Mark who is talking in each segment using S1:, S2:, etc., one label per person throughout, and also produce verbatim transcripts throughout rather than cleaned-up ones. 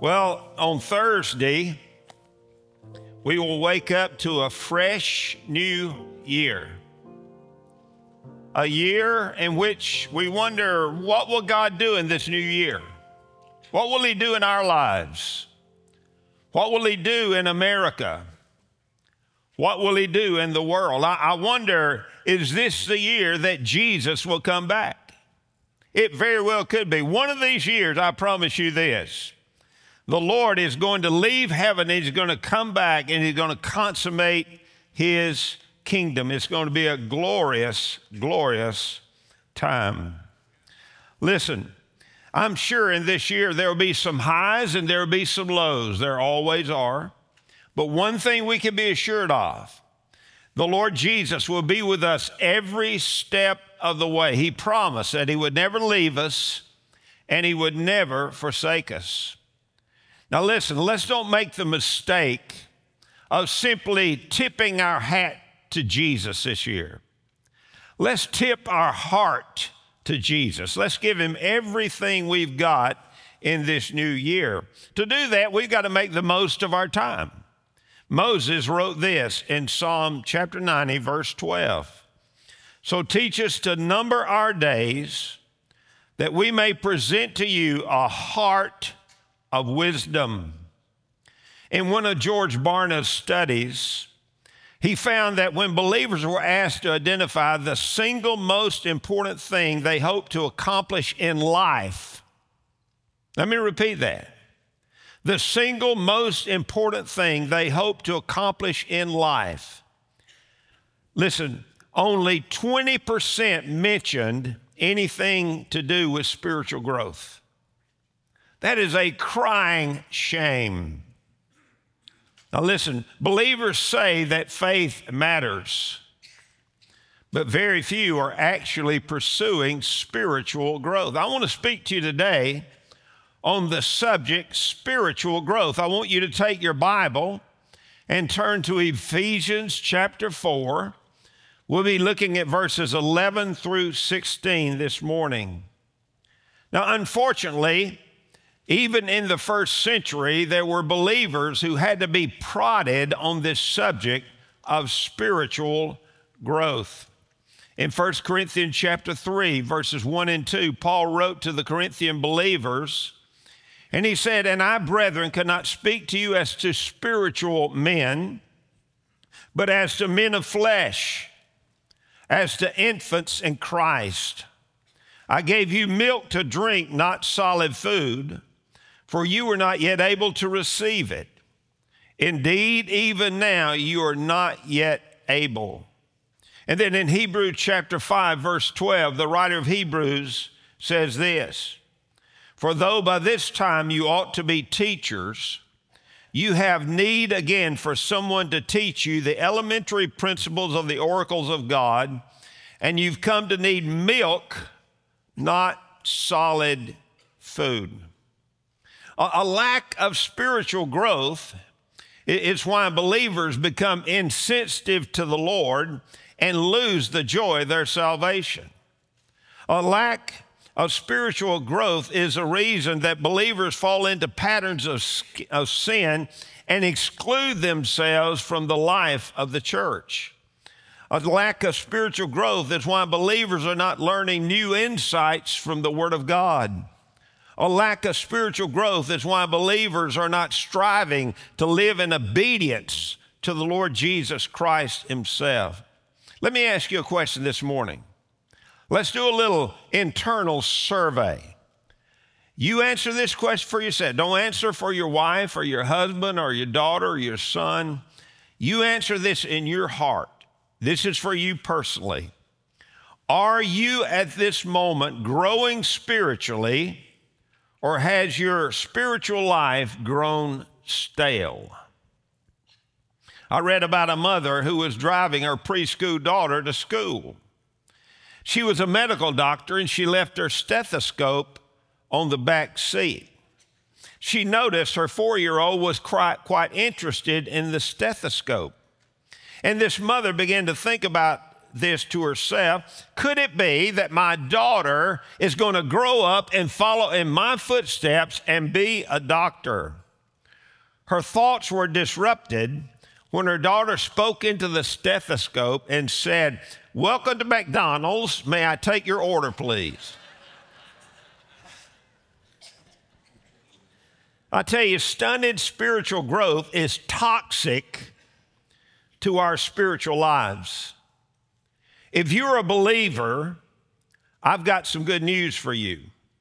S1: Well, on Thursday, we will wake up to a fresh new year. A year in which we wonder, what will God do in this new year? What will He do in our lives? What will He do in America? What will He do in the world? I, I wonder, is this the year that Jesus will come back? It very well could be. One of these years, I promise you this, the Lord is going to leave heaven, He's going to come back, and He's going to consummate His kingdom. It's going to be a glorious, glorious time. Listen, I'm sure in this year there will be some highs and there will be some lows. There always are. But one thing we can be assured of, the Lord Jesus will be with us every step of the way. He promised that He would never leave us and He would never forsake us. Now listen, let's don't make the mistake of simply tipping our hat to Jesus this year. Let's tip our heart to Jesus. Let's give Him everything we've got in this new year. To do that, we've got to make the most of our time. Moses wrote this in Psalm chapter ninety, verse twelve. So teach us to number our days, that we may present to you a heart of wisdom. In one of George Barna's studies, he found that when believers were asked to identify the single most important thing they hope to accomplish in life, let me repeat that. The single most important thing they hope to accomplish in life. Listen, only twenty percent mentioned anything to do with spiritual growth. That is a crying shame. Now listen, believers say that faith matters, but very few are actually pursuing spiritual growth. I want to speak to you today on the subject spiritual growth. I want you to take your Bible and turn to Ephesians chapter four. We'll be looking at verses eleven through sixteen this morning. Now, unfortunately, even in the first century, there were believers who had to be prodded on this subject of spiritual growth. In First Corinthians chapter three, verses one and two, Paul wrote to the Corinthian believers, and he said, "And I, brethren, cannot speak to you as to spiritual men, but as to men of flesh, as to infants in Christ. I gave you milk to drink, not solid food, for you were not yet able to receive it. Indeed, even now you are not yet able." And then in Hebrews chapter five, verse twelve, the writer of Hebrews says this, "For though by this time you ought to be teachers, you have need again for someone to teach you the elementary principles of the oracles of God, and you've come to need milk, not solid food." A lack of spiritual growth is why believers become insensitive to the Lord and lose the joy of their salvation. A lack of spiritual growth is a reason that believers fall into patterns of, of sin and exclude themselves from the life of the church. A lack of spiritual growth is why believers are not learning new insights from the Word of God. A lack of spiritual growth is why believers are not striving to live in obedience to the Lord Jesus Christ Himself. Let me ask you a question this morning. Let's do a little internal survey. You answer this question for yourself. Don't answer for your wife or your husband or your daughter or your son. You answer this in your heart. This is for you personally. Are you at this moment growing spiritually, or has your spiritual life grown stale? I read about a mother who was driving her preschool daughter to school. She was a medical doctor, and she left her stethoscope on the back seat. She noticed her four-year-old was quite, quite interested in the stethoscope. And this mother began to think about this to herself, could it be that my daughter is going to grow up and follow in my footsteps and be a doctor? Her thoughts were disrupted when her daughter spoke into the stethoscope and said, "Welcome to McDonald's. May I take your order, please?" I tell you, stunted spiritual growth is toxic to our spiritual lives. If you're a believer, I've got some good news for you.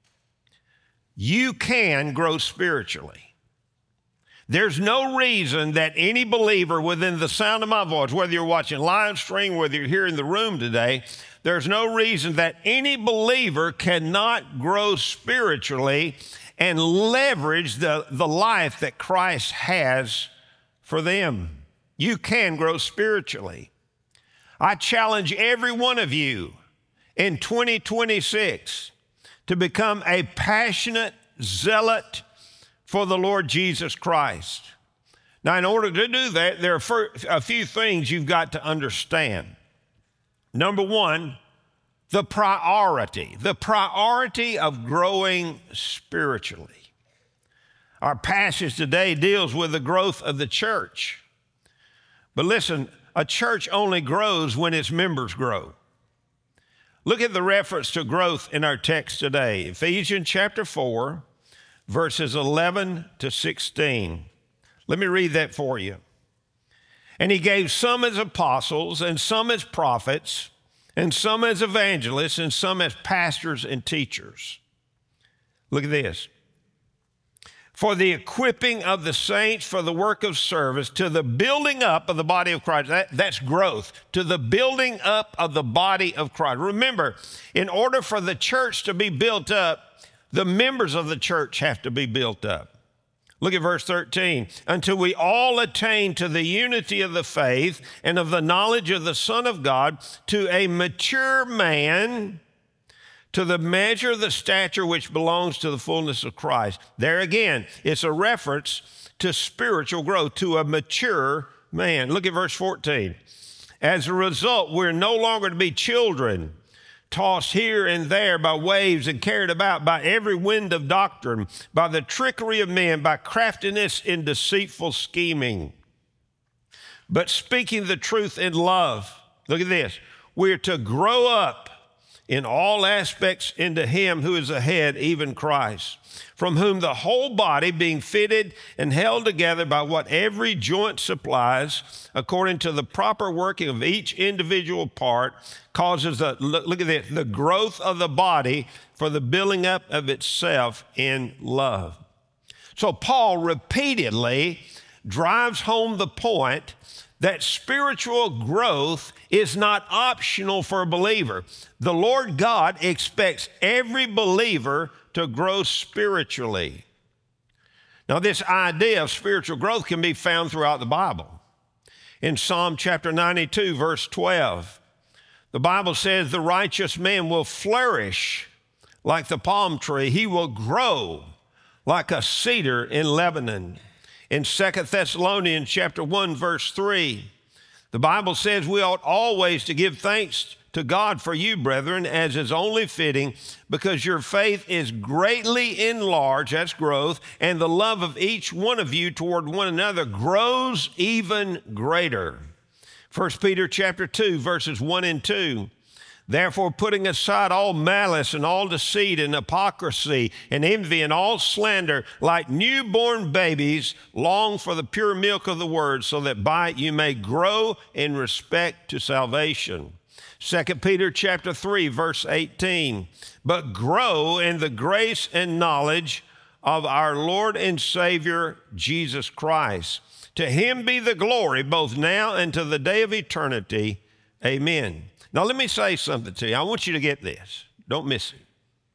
S1: You can grow spiritually. There's no reason that any believer within the sound of my voice, whether you're watching live stream, whether you're here in the room today, there's no reason that any believer cannot grow spiritually and leverage the, the life that Christ has for them. You can grow spiritually. I challenge every one of you in twenty twenty-six to become a passionate zealot for the Lord Jesus Christ. Now, in order to do that, there are a few things you've got to understand. Number one, the priority, the priority of growing spiritually. Our passage today deals with the growth of the church. But listen, a church only grows when its members grow. Look at the reference to growth in our text today. Ephesians chapter four, verses eleven to sixteen. Let me read that for you. "And he gave some as apostles, and some as prophets, and some as evangelists, and some as pastors and teachers." Look at this. "For the equipping of the saints for the work of service, to the building up of the body of Christ." That, that's growth. To the building up of the body of Christ. Remember, in order for the church to be built up, the members of the church have to be built up. Look at verse thirteen. "Until we all attain to the unity of the faith and of the knowledge of the Son of God, to a mature man, to the measure of the stature which belongs to the fullness of Christ." There again, it's a reference to spiritual growth, to a mature man. Look at verse fourteen. "As a result, we're no longer to be children, tossed here and there by waves and carried about by every wind of doctrine, by the trickery of men, by craftiness in deceitful scheming. But speaking the truth in love," look at this, "we're to grow up in all aspects into him who is the head, even Christ, from whom the whole body, being fitted and held together by what every joint supplies, according to the proper working of each individual part, causes the," look, look at this, "the growth of the body for the building up of itself in love." So Paul repeatedly drives home the point that spiritual growth is not optional for a believer. The Lord God expects every believer to grow spiritually. Now, this idea of spiritual growth can be found throughout the Bible. In Psalm chapter ninety-two, verse twelve, the Bible says, "The righteous man will flourish like the palm tree. He will grow like a cedar in Lebanon." In Second Thessalonians chapter one, verse three, the Bible says we ought always to give thanks to God for you, brethren, as is only fitting, because your faith is greatly enlarged, that's growth, and the love of each one of you toward one another grows even greater. First Peter chapter two, verses one and two. "Therefore, putting aside all malice and all deceit and hypocrisy and envy and all slander, like newborn babies, long for the pure milk of the word, so that by it you may grow in respect to salvation." Second Peter chapter three, verse eighteen. "But grow in the grace and knowledge of our Lord and Savior, Jesus Christ. To him be the glory both now and to the day of eternity. Amen." Now, let me say something to you. I want you to get this. Don't miss it.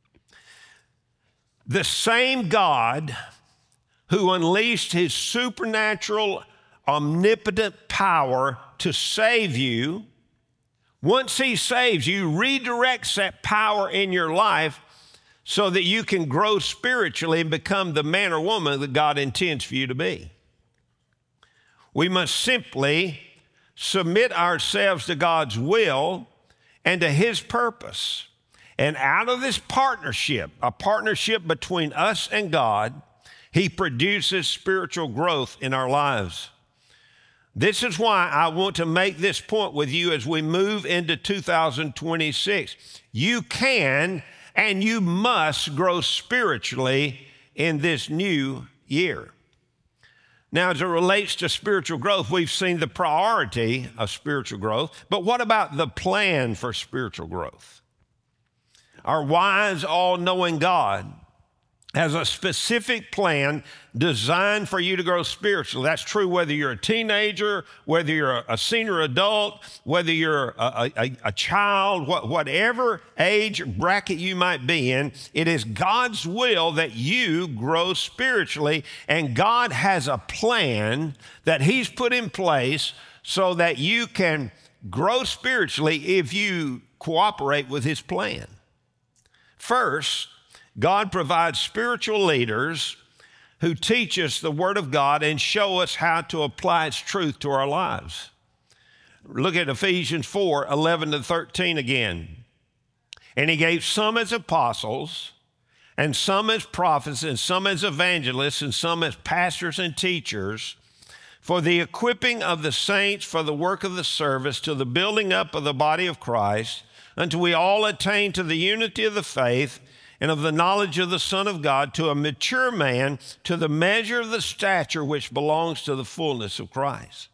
S1: The same God who unleashed his supernatural, omnipotent power to save you, once he saves you, redirects that power in your life so that you can grow spiritually and become the man or woman that God intends for you to be. We must simply submit ourselves to God's will and to His purpose. And out of this partnership, a partnership between us and God, He produces spiritual growth in our lives. This is why I want to make this point with you as we move into two thousand twenty-six. You can and you must grow spiritually in this new year. Now, as it relates to spiritual growth, we've seen the priority of spiritual growth, but what about the plan for spiritual growth? Our wise, all-knowing God has a specific plan designed for you to grow spiritually. That's true whether you're a teenager, whether you're a senior adult, whether you're a, a, a child, whatever age bracket you might be in, it is God's will that you grow spiritually, and God has a plan that He's put in place so that you can grow spiritually if you cooperate with His plan. First, God provides spiritual leaders who teach us the Word of God and show us how to apply its truth to our lives. Look at Ephesians four, eleven to thirteen again. And He gave some as apostles, and some as prophets, and some as evangelists, and some as pastors and teachers, for the equipping of the saints for the work of the service, to the building up of the body of Christ, until we all attain to the unity of the faith and of the knowledge of the Son of God, to a mature man, to the measure of the stature which belongs to the fullness of Christ.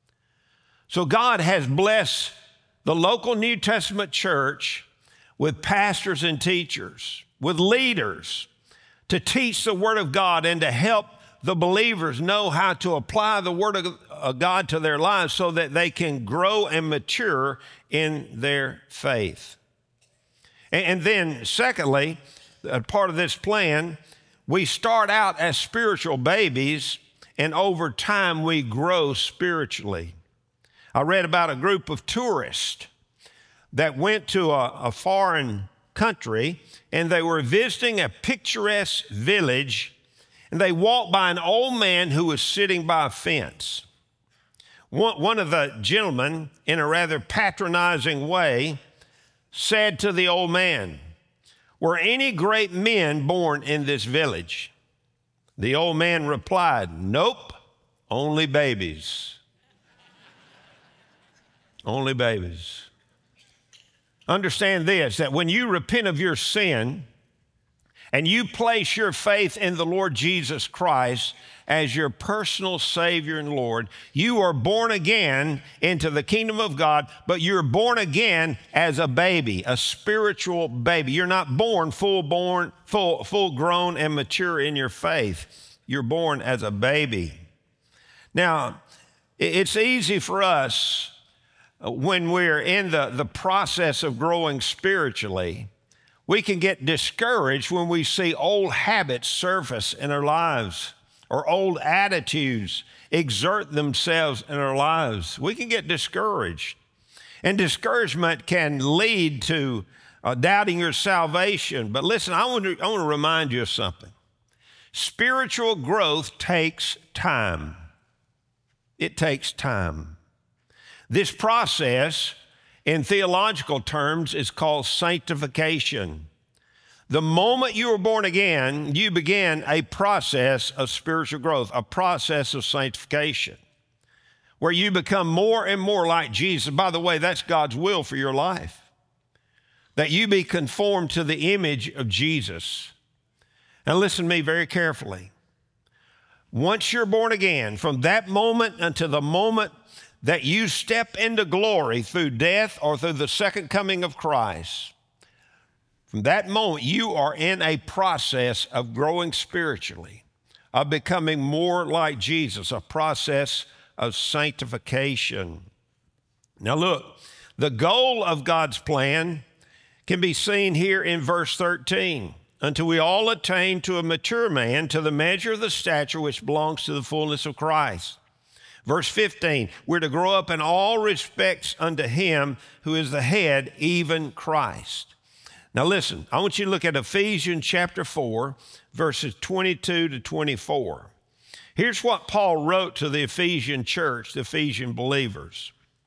S1: So God has blessed the local New Testament church with pastors and teachers, with leaders to teach the Word of God and to help the believers know how to apply the Word of God to their lives so that they can grow and mature in their faith. And then secondly, a part of this plan, we start out as spiritual babies, and over time we grow spiritually. I read about a group of tourists that went to a, a foreign country, and they were visiting a picturesque village, and they walked by an old man who was sitting by a fence. One, one of the gentlemen, in a rather patronizing way, said to the old man, "Were any great men born in this village?" The old man replied, "Nope, only babies." Only babies. Understand this, that when you repent of your sin and you place your faith in the Lord Jesus Christ as your personal Savior and Lord, you are born again into the kingdom of God, but you're born again as a baby, a spiritual baby. You're not born full born, full, full grown and mature in your faith. You're born as a baby. Now, it's easy for us when we're in the, the process of growing spiritually. We can get discouraged when we see old habits surface in our lives, or old attitudes exert themselves in our lives. We can get discouraged. And discouragement can lead to uh, doubting your salvation. But listen, I want to, I want to remind you of something. Spiritual growth takes time. It takes time. This process, in theological terms, is called sanctification. The moment you were born again, you began a process of spiritual growth, a process of sanctification, where you become more and more like Jesus. By the way, that's God's will for your life, that you be conformed to the image of Jesus. Now listen to me very carefully. Once you're born again, from that moment until the moment that you step into glory through death or through the second coming of Christ, from that moment, you are in a process of growing spiritually, of becoming more like Jesus, a process of sanctification. Now look, the goal of God's plan can be seen here in verse thirteen. Until we all attain to a mature man, to the measure of the stature which belongs to the fullness of Christ. Verse fifteen, we're to grow up in all respects unto Him who is the head, even Christ. Now listen, I want you to look at Ephesians chapter four, verses twenty-two to twenty-four. Here's what Paul wrote to the Ephesian church, the Ephesian believers.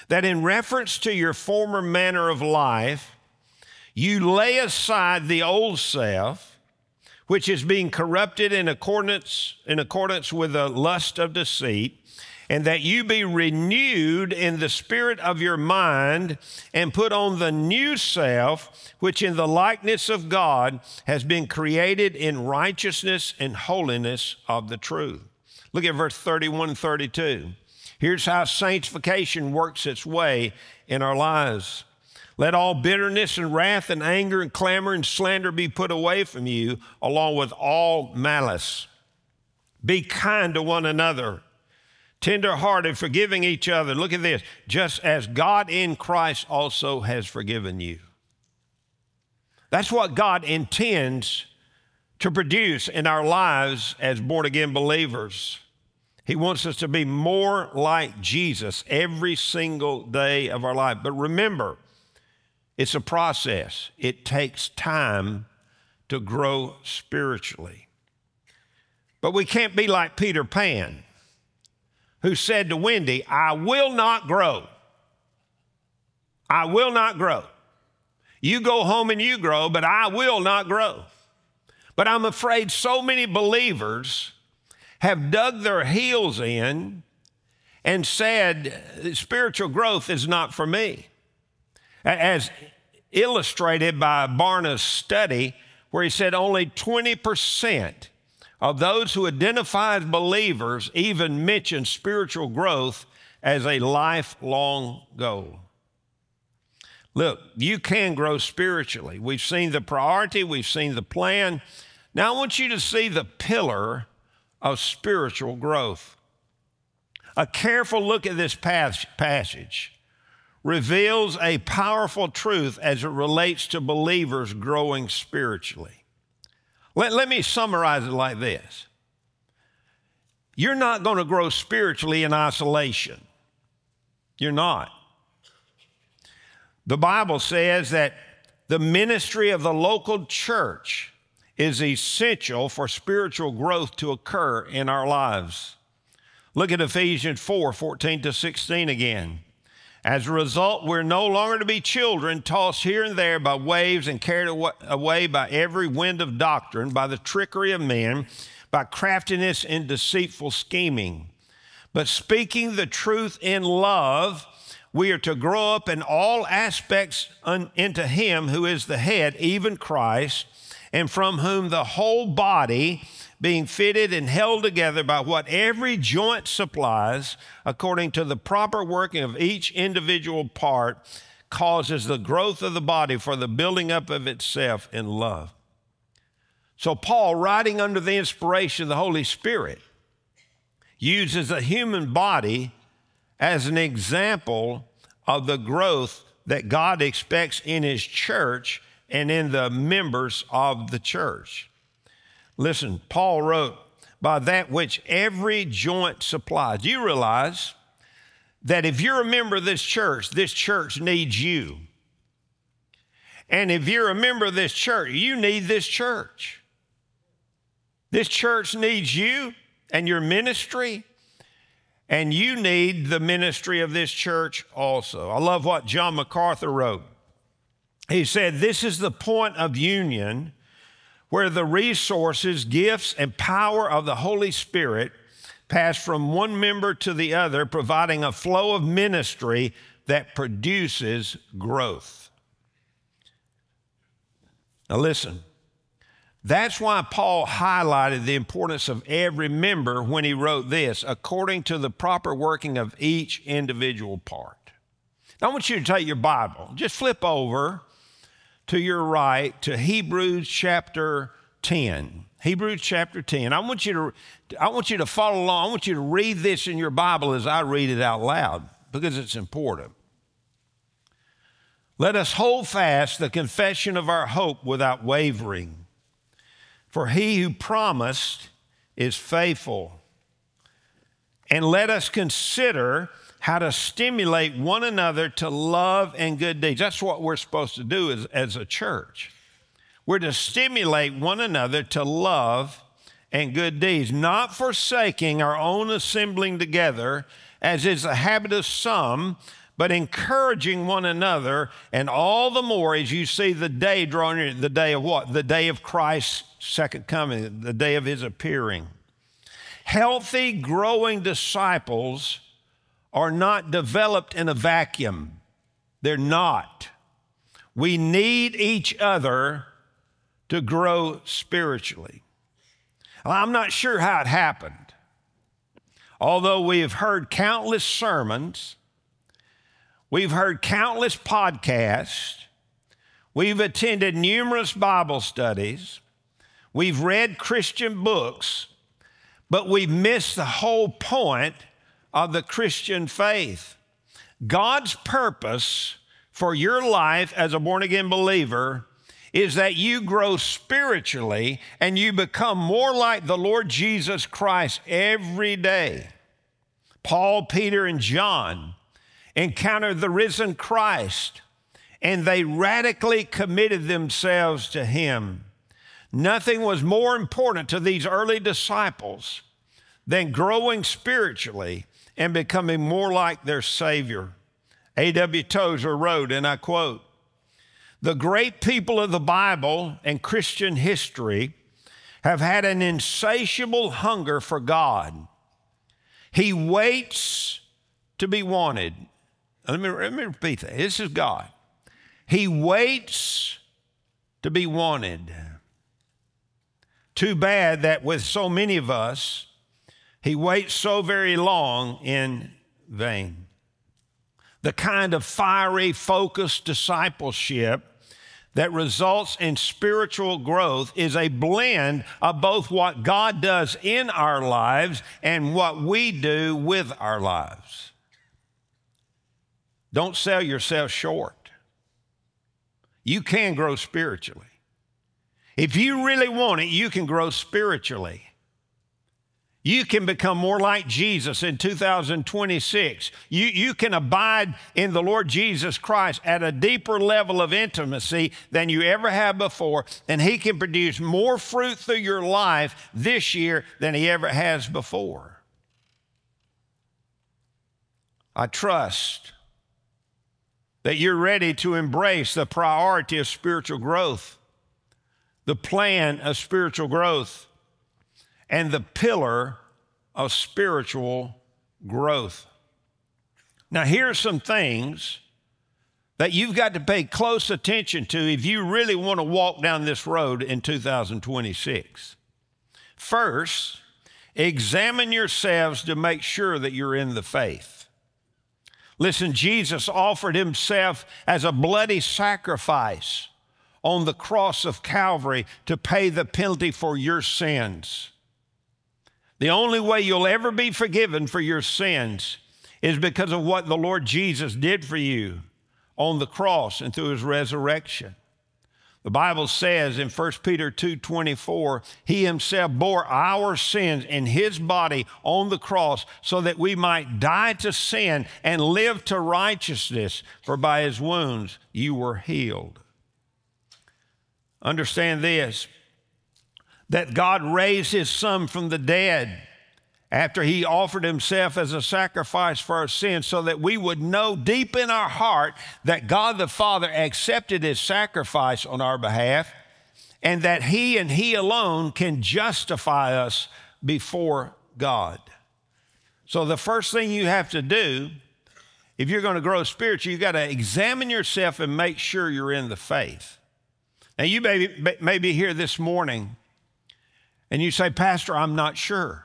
S1: that in reference to your former manner of life, you lay aside the old self, which is being corrupted in accordance, in accordance with the lust of deceit, and that you be renewed in the spirit of your mind and put on the new self, which in the likeness of God has been created in righteousness and holiness of the truth. Look at verse thirty-one and thirty-two. Here's how sanctification works its way in our lives. Let all bitterness and wrath and anger and clamor and slander be put away from you, along with all malice. Be kind to one another, tender-hearted, forgiving each other. Look at this. Just as God in Christ also has forgiven you. That's what God intends to produce in our lives as born-again believers. He wants us to be more like Jesus every single day of our life. But remember, it's a process. It takes time to grow spiritually. But we can't be like Peter Pan, who said to Wendy, I will not grow. I will not grow. You go home and you grow, but I will not grow. But I'm afraid so many believers have dug their heels in and said, spiritual growth is not for me. As illustrated by Barna's study, where he said only twenty percent of those who identify as believers even mention spiritual growth as a lifelong goal. Look, you can grow spiritually. We've seen the priority, we've seen the plan. Now I want you to see the pillar of spiritual growth. A careful look at this passage reveals a powerful truth as it relates to believers growing spiritually. Let, let me summarize it like this. You're not going to grow spiritually in isolation. You're not. The Bible says that the ministry of the local church is essential for spiritual growth to occur in our lives. Look at Ephesians four, fourteen to sixteen again. As a result, we're no longer to be children tossed here and there by waves and carried away by every wind of doctrine, by the trickery of men, by craftiness and deceitful scheming. But speaking the truth in love, we are to grow up in all aspects un- into Him who is the head, even Christ, and from whom the whole body, being fitted and held together by what every joint supplies, according to the proper working of each individual part, causes the growth of the body for the building up of itself in love. So Paul, writing under the inspiration of the Holy Spirit, uses the human body as an example of the growth that God expects in His church and in the members of the church. Listen, Paul wrote, by that which every joint supplies. Do you realize that if you're a member of this church, this church needs you? And if you're a member of this church, you need this church. This church needs you and your ministry, and you need the ministry of this church also. I love what John MacArthur wrote. He said, this is the point of union where the resources, gifts, and power of the Holy Spirit pass from one member to the other, providing a flow of ministry that produces growth. Now listen, that's why Paul highlighted the importance of every member when he wrote this, according to the proper working of each individual part. Now I want you to take your Bible, just flip over to your right to Hebrews chapter ten. Hebrews chapter ten. I want you to, I want you to follow along. I want you to read this in your Bible as I read it out loud because it's important. Let us hold fast the confession of our hope without wavering. For he who promised is faithful. And let us consider how to stimulate one another to love and good deeds. That's what we're supposed to do as, as a church. We're to stimulate one another to love and good deeds, not forsaking our own assembling together, as is the habit of some, but encouraging one another, and all the more as you see the day drawing near, the day of what? The day of Christ's second coming, the day of his appearing. Healthy, growing disciples are not developed in a vacuum. They're not. We need each other to grow spiritually. Well, I'm not sure how it happened. Although we have heard countless sermons, we've heard countless podcasts, we've attended numerous Bible studies, we've read Christian books, but we've missed the whole point of the Christian faith. God's purpose for your life as a born-again believer is that you grow spiritually and you become more like the Lord Jesus Christ every day. Paul, Peter, and John encountered the risen Christ, and they radically committed themselves to him. Nothing was more important to these early disciples than growing spiritually and becoming more like their Savior. A W Tozer wrote, and I quote, "The great people of the Bible and Christian history have had an insatiable hunger for God. He waits to be wanted." Let me, let me repeat that. This is God. He waits to be wanted. Too bad that with so many of us, he waits so very long in vain. The kind of fiery, focused discipleship that results in spiritual growth is a blend of both what God does in our lives and what we do with our lives. Don't sell yourself short. You can grow spiritually. If you really want it, you can grow spiritually. You can become more like Jesus in two thousand twenty-six. You, you can abide in the Lord Jesus Christ at a deeper level of intimacy than you ever have before, and he can produce more fruit through your life this year than he ever has before. I trust that you're ready to embrace the priority of spiritual growth, the plan of spiritual growth, and the pillar of spiritual growth. Now, here are some things that you've got to pay close attention to if you really want to walk down this road in two thousand twenty-six. First, examine yourselves to make sure that you're in the faith. Listen, Jesus offered himself as a bloody sacrifice on the cross of Calvary to pay the penalty for your sins. The only way you'll ever be forgiven for your sins is because of what the Lord Jesus did for you on the cross and through his resurrection. The Bible says in First Peter two twenty-four, he himself bore our sins in his body on the cross so that we might die to sin and live to righteousness, for by his wounds you were healed. Understand this, that God raised his son from the dead after he offered himself as a sacrifice for our sins so that we would know deep in our heart that God the Father accepted his sacrifice on our behalf and that he and he alone can justify us before God. So the first thing you have to do, if you're going to grow spiritually, you've got to examine yourself and make sure you're in the faith. Now, you may be, may be here this morning and you say, "Pastor, I'm not sure.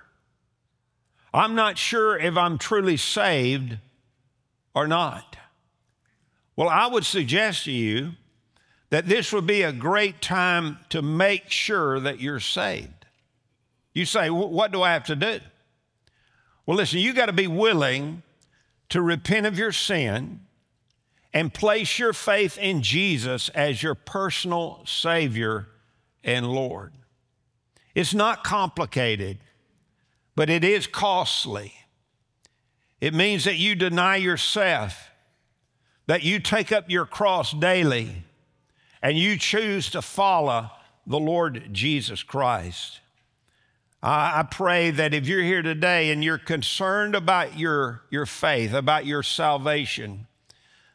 S1: I'm not sure if I'm truly saved or not." Well, I would suggest to you that this would be a great time to make sure that you're saved. You say, "What do I have to do?" Well, listen, you got to be willing to repent of your sin and place your faith in Jesus as your personal Savior and Lord. It's not complicated, but it is costly. It means that you deny yourself, that you take up your cross daily, and you choose to follow the Lord Jesus Christ. I, I pray that if you're here today and you're concerned about your, your faith, about your salvation,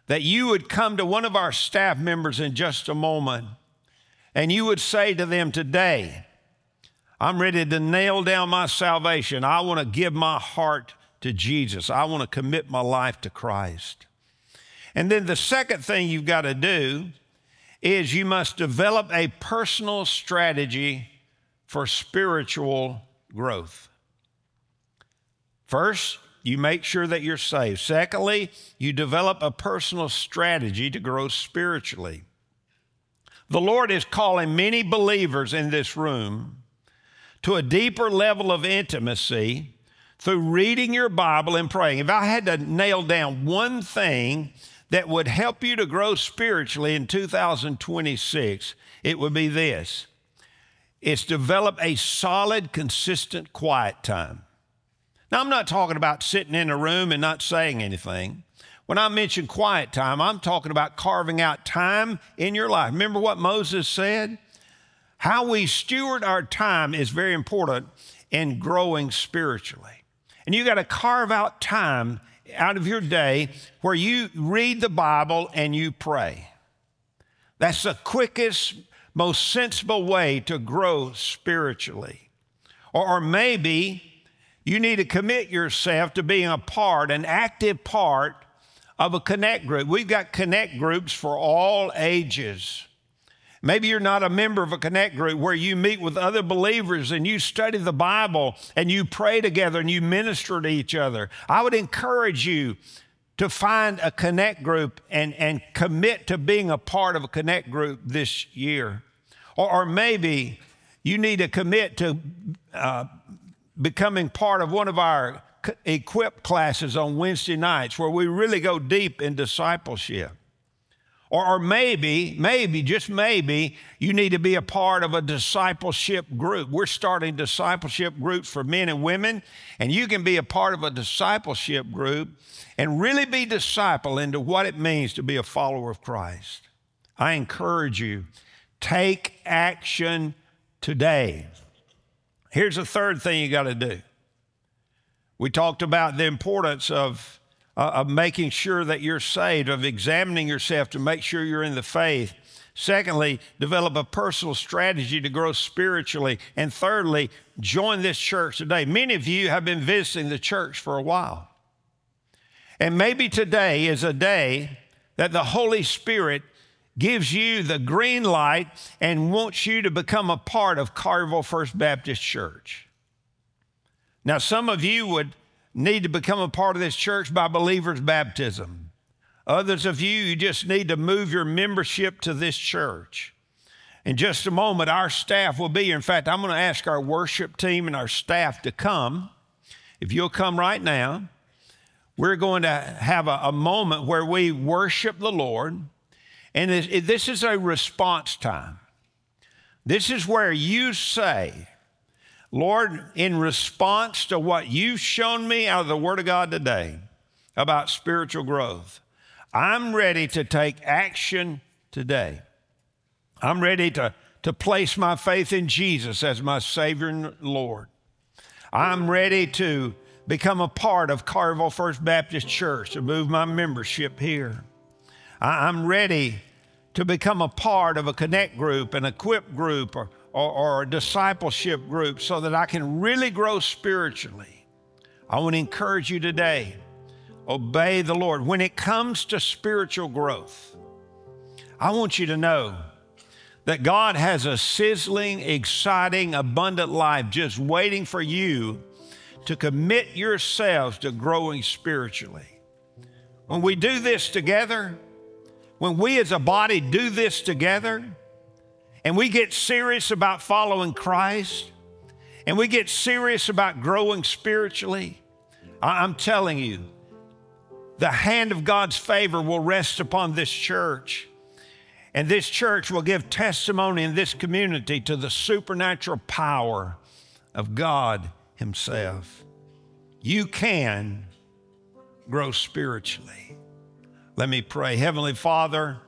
S1: that you would come to one of our staff members in just a moment and you would say to them, today, I'm ready to nail down my salvation. I want to give my heart to Jesus. I want to commit my life to Christ. And then the second thing you've got to do is you must develop a personal strategy for spiritual growth. First, you make sure that you're saved. Secondly, you develop a personal strategy to grow spiritually. The Lord is calling many believers in this room to a deeper level of intimacy through reading your Bible and praying. If I had to nail down one thing that would help you to grow spiritually in two thousand twenty-six, it would be this. It's develop a solid, consistent quiet time. Now, I'm not talking about sitting in a room and not saying anything. When I mention quiet time, I'm talking about carving out time in your life. Remember what Moses said? How we steward our time is very important in growing spiritually. And you got to carve out time out of your day where you read the Bible and you pray. That's the quickest, most sensible way to grow spiritually. Or, or maybe you need to commit yourself to being a part, an active part of a connect group. We've got connect groups for all ages. Maybe you're not a member of a connect group where you meet with other believers and you study the Bible and you pray together and you minister to each other. I would encourage you to find a connect group and, and commit to being a part of a connect group this year. Or, or maybe you need to commit to uh, becoming part of one of our equip classes on Wednesday nights where we really go deep in discipleship. Or, or maybe, maybe, just maybe, you need to be a part of a discipleship group. We're starting discipleship groups for men and women, and you can be a part of a discipleship group and really be discipled into what it means to be a follower of Christ. I encourage you, take action today. Here's the third thing you got to do. We talked about the importance of, uh, of making sure that you're saved, of examining yourself to make sure you're in the faith. Secondly, develop a personal strategy to grow spiritually. And thirdly, join this church today. Many of you have been visiting the church for a while. And maybe today is a day that the Holy Spirit gives you the green light and wants you to become a part of Carville First Baptist Church. Now, some of you would need to become a part of this church by believer's baptism. Others of you, you just need to move your membership to this church. In just a moment, our staff will be here. In fact, I'm going to ask our worship team and our staff to come. If you'll come right now, we're going to have a, a moment where we worship the Lord. And this is a response time. This is where you say, Lord, in response to what you've shown me out of the Word of God today about spiritual growth, I'm ready to take action today. I'm ready to, to place my faith in Jesus as my Savior and Lord. I'm ready to become a part of Carville First Baptist Church, to move my membership here. I'm ready to become a part of a connect group, an equip group, or, or, or a discipleship group so that I can really grow spiritually. I want to encourage you today, obey the Lord. When it comes to spiritual growth, I want you to know that God has a sizzling, exciting, abundant life just waiting for you to commit yourselves to growing spiritually. When we do this together, when we as a body do this together, and we get serious about following Christ, and we get serious about growing spiritually, I'm telling you, the hand of God's favor will rest upon this church. And this church will give testimony in this community to the supernatural power of God Himself. You can grow spiritually. Let me pray. Heavenly Father,